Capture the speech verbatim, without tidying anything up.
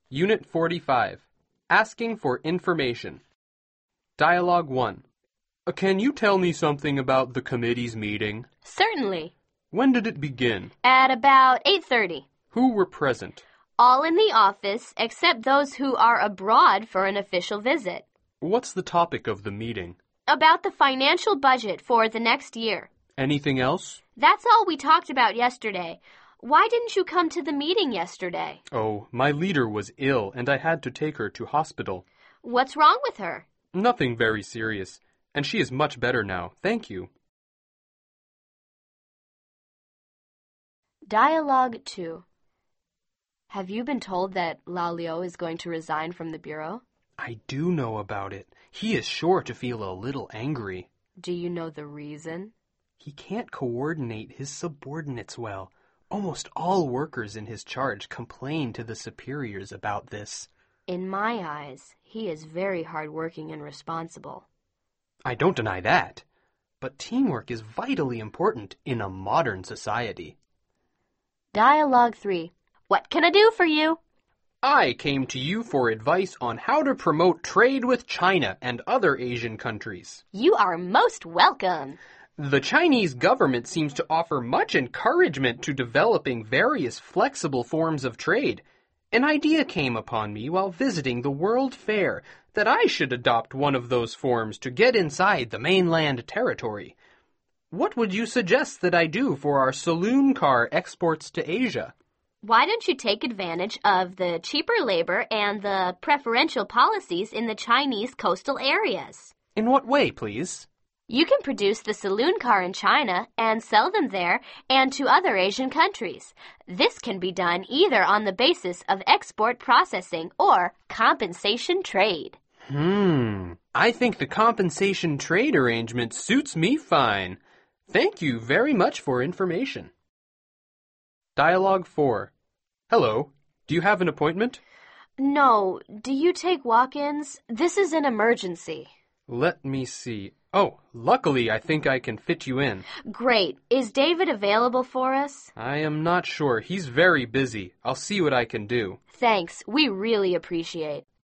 Unit forty-five. Asking for information. Dialogue one. Uh, Can you tell me something about the committee's meeting? Certainly. When did it begin? At about eight thirty. Who were present? All in the office except those who are abroad for an official visit. What's the topic of the meeting? About the financial budget for the next year. Anything else? That's all we talked about yesterday. Why didn't you come to the meeting yesterday? Oh, my leader was ill and I had to take her to hospital. What's wrong with her? Nothing very serious, and she is much better now, thank you. Dialogue two. Have you been told that Lao Liu is going to resign from the bureau? I do know about it. He is sure to feel a little angry. Do you know the reason? He can't coordinate his subordinates well. Almost all workers in his charge complain to the superiors about this. In my eyes, he is very hardworking and responsible. I don't deny that. But teamwork is vitally important in a modern society. Dialogue three. What can I do for you? I came to you for advice on how to promote trade with China and other Asian countries. You are most welcome. The Chinese government seems to offer much encouragement to developing various flexible forms of trade. An idea came upon me while visiting the World Fair that I should adopt one of those forms to get inside the mainland territory. What would you suggest that I do for our saloon car exports to Asia? Why don't you take advantage of the cheaper labor and the preferential policies in the Chinese coastal areas? In what way, please? You can produce the saloon car in China and sell them there and to other Asian countries. This can be done either on the basis of export processing or compensation trade. Hmm, I think the compensation trade arrangement suits me fine. Thank you very much for information. Dialogue four. Hello, do you have an appointment? No, do you take walk-ins? This is an emergency. Let me see. Oh, luckily I think I can fit you in. Great. Is David available for us? I am not sure. He's very busy. I'll see what I can do. Thanks. We really appreciate.